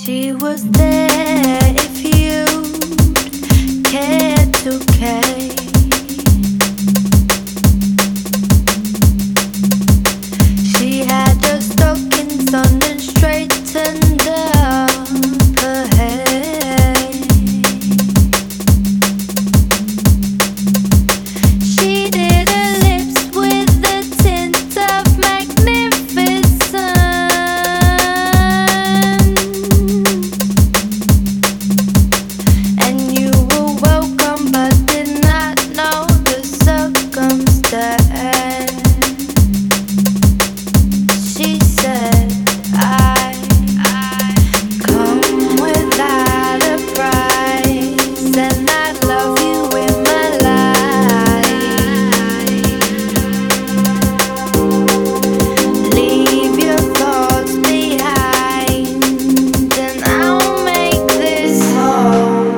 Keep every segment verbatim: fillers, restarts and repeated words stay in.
She was there if you cared to care. She had her stockings on and straightened up her hair. She did her lips with a tint of magnificence, and you were welcome but did not know the circumstance. She said, I come without a price, and I love you in my life. Leave your thoughts behind, and I'll make this home.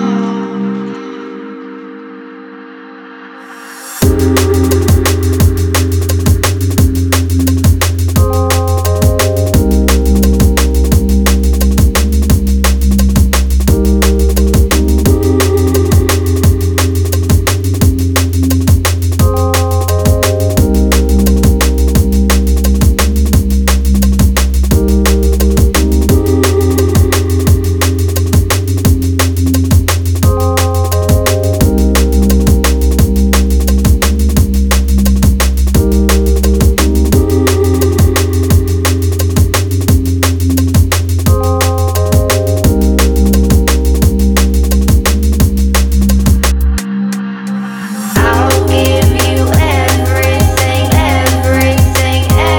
I'll give you everything, everything,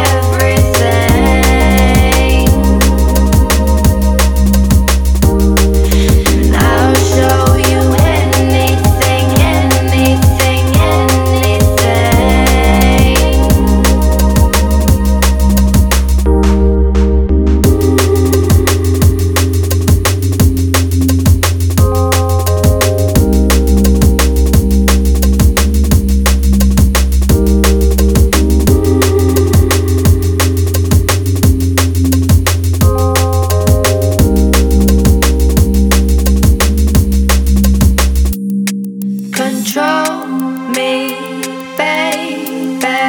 everything. And I'll show you anything, anything, anything. Control me, baby.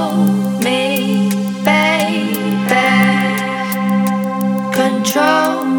Unfold me, baby. Control